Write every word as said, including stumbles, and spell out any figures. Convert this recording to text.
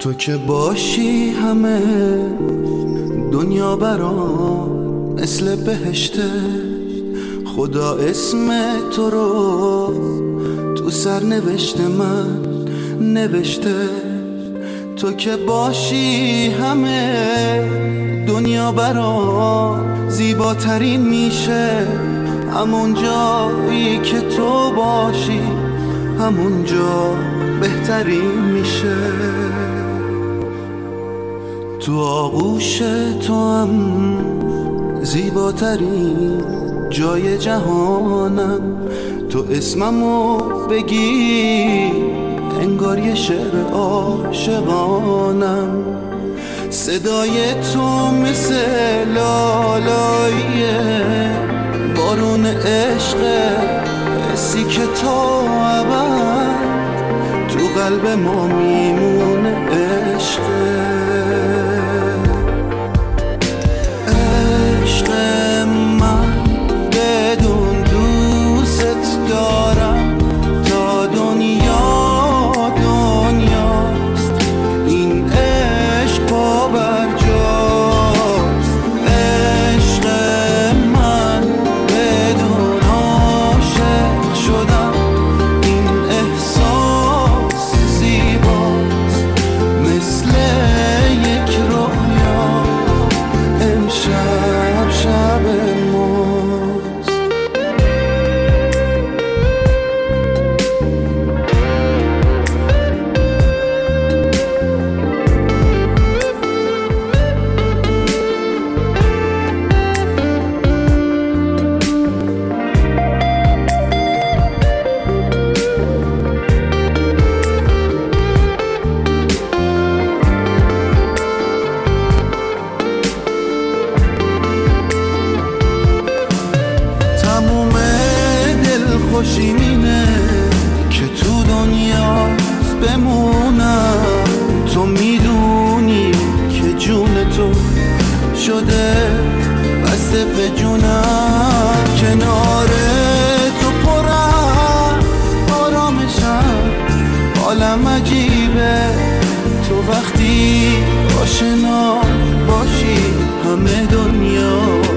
تو که باشی همه دنیا برام مثل بهشته. خدا اسم تو رو تو سر نوشته من نوشته. تو که باشی همه دنیا برام زیباترین میشه. همون جایی که تو باشی همون جا بهترین میشه. تو آغوش تو هم زیباترین جای جهانم. تو اسممو بگی انگار یه شعر عاشقانم. صدای تو مثل لالایی بارون عشق، حسی که تا ابد تو قلب ما میمونه عشق. عشق من بدون دوست دارم تا دنیا دنیاست. این عشق پابرجاست. عشق من بدون عاشق شدم. این احساس زیباست مثل یک رویا. امشب شب ماست. خوشی اینه که تو دنیاست بمونم. تو میدونی که جون تو شده بسته به جونم. کنار تو پرم آرامشم، حالم عجیبه. تو وقتی آشنا باشی همه دنیا